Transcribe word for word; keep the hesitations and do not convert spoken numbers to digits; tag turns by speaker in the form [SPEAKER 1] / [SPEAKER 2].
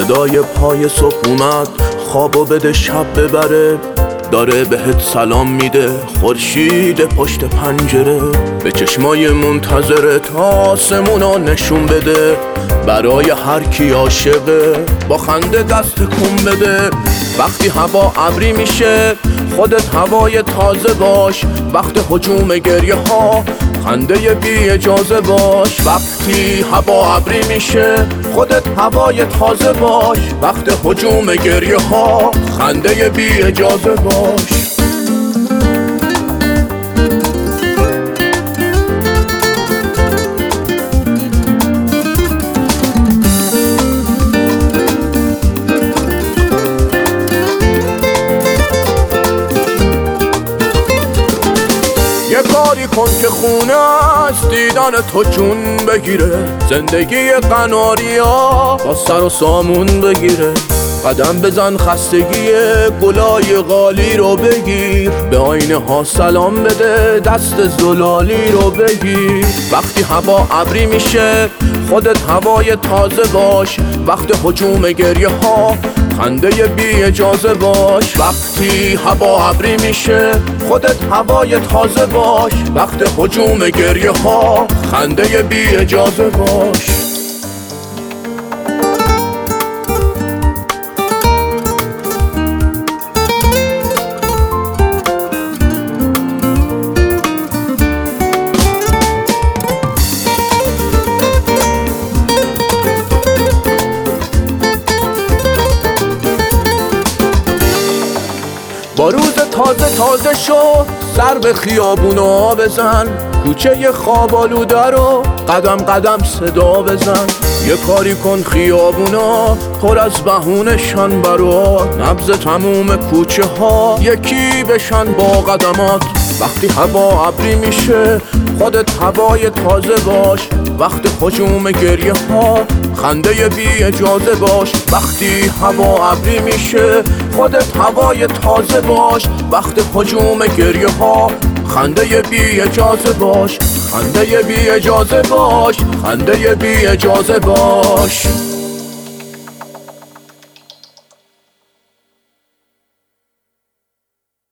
[SPEAKER 1] صدای پای صبح اومد، خوابو بده شب ببره، داره بهت سلام میده خورشید پشت پنجره. به چشمای منتظرت آسمونا نشون بده، برای هر کی عاشقه با خنده دست کن بده. وقتی هوا ابری میشه خودت هوای تازه باش، وقت هجوم گریه ها خنده بی اجازه باش. وقتی هوا ابری میشه خودت هوای تازه باش، وقت هجوم گریه ها خنده بی اجازه باش. یه کاری کن که خونه است دیدن تو جون بگیره، زندگی قناریا با سر و سامون بگیره. قدم بزن خستگی گلای غالی رو بگیر، به آینه ها سلام بده دست زلالی رو بگیر. وقتی هوا ابری میشه خودت هوای تازه باش، وقت هجوم گریه ها خنده بی اجازه باش. وقتی هوا ابری میشه خودت هوای تازه باش، وقت هجوم گریه ها خنده بی اجازه باش. با روز تازه تازه شو سر به خیابونا بزن، کوچه خواب آلوده رو قدم قدم صدا بزن. یه کاری کن خیابونا پر از بهونشن برات، نبض تموم کوچه ها یکی بشن با قدمات. وقتی هوا ابری میشه خودت هوای تازه باش، وقت هجوم گریه ها خنده بی اجازه باش. وقتی هوا ابری میشه خودت هوای تازه باش، وقت هجوم گریه ها خنده بی اجازه باش، خنده بی اجازه باش، خنده بی اجازه باش.